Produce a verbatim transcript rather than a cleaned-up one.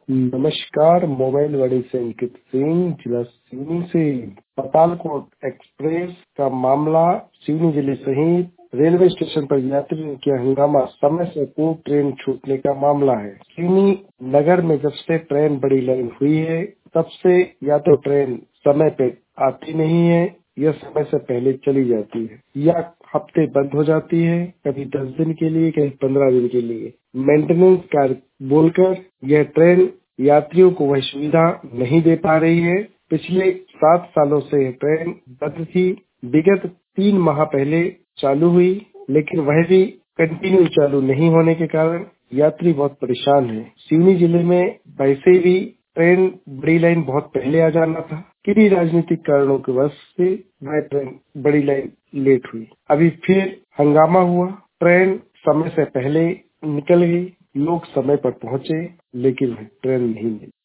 नमस्कार। मोबाइल वाणी से अंकित सिंह, जिला सिवनी से। पतालकोट एक्सप्रेस का मामला सिवनी जिले सहित रेलवे स्टेशन पर यात्रियों के हंगामा, समय से पूर्व ट्रेन छूटने का मामला है। सिवनी नगर में जब से ट्रेन बड़ी लाइन हुई है, तब से या तो ट्रेन समय पे आती नहीं है या समय से पहले चली जाती है, या हफ्ते बंद हो जाती है, कभी दस दिन के लिए, कभी पंद्रह दिन के लिए। मेंटेनेंस कार्य बोलकर यह ट्रेन यात्रियों को वह सुविधा नहीं दे पा रही है। पिछले सात सालों से यह ट्रेन बंद थी। विगत तीन माह पहले चालू हुई, लेकिन वह भी कंटिन्यू चालू नहीं होने के कारण यात्री बहुत परेशान है। सिवनी जिले में वैसे भी ट्रेन बड़ी लाइन बहुत पहले आ जाना था, किन्हीं राजनीतिक कारणों की वजह से वह ट्रेन बड़ी लाइन लेट हुई। अभी फिर हंगामा हुआ, ट्रेन समय से पहले निकल गई, लोग समय पर पहुंचे, लेकिन वह ट्रेन नहीं मिली।